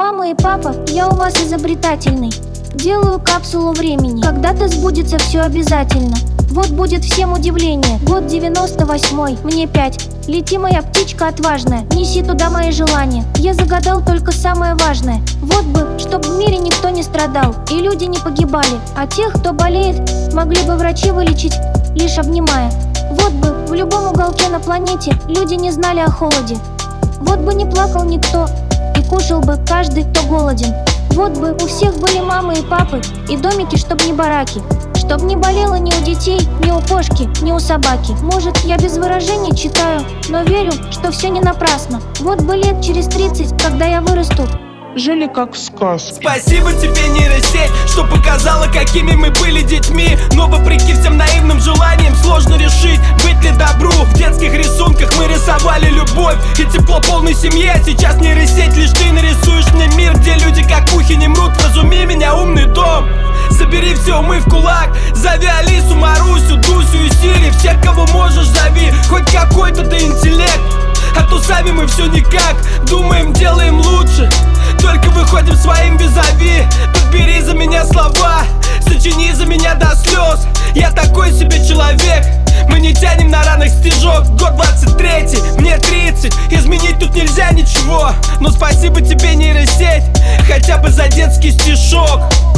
Мама и папа, я у вас изобретательный. Делаю капсулу времени, когда-то сбудется все обязательно. Вот будет всем удивление. Год 98-й, мне 5. Лети, моя птичка отважная, неси туда мои желания. Я загадал только самое важное. Вот бы, чтоб в мире никто не страдал и люди не погибали, а тех, кто болеет, могли бы врачи вылечить, лишь обнимая. Вот бы в любом уголке на планете люди не знали о холоде. Вот бы не плакал никто и кушал бы каждый, кто голоден. Вот бы у всех были мамы и папы и домики, чтоб не бараки, чтоб не болело ни у детей, ни у кошки, ни у собаки. Может, я без выражений читаю, но верю, что все не напрасно. Вот бы лет через 30, когда я вырасту, жили как в сказке. Спасибо тебе, нейросеть, что показала, какими мы были детьми. Но вопреки всем наивным желаниям сложно решить, быть ли добру. В детских рисунках мы рисовали любовь и тепло полной семьи. А сейчас нейросеть, лишь ты нарисуешь мне мир, где люди как мухи не мрут. Вразуми меня, умный дом, собери все умы в кулак. Зови Алису, Марусю, Дусю и Сири. Всех, кого можешь, зови, хоть какой-то ты интеллект. А то сами мы все никак, думаем, делаем лучше, только выходим своим визави. Подбери за меня слова, сочини за меня до слез. Я такой себе человек, мы не тянем на ранах стежок. Год 23, мне 30, изменить тут нельзя ничего. Но спасибо тебе, нейросеть, хотя бы за детский стишок.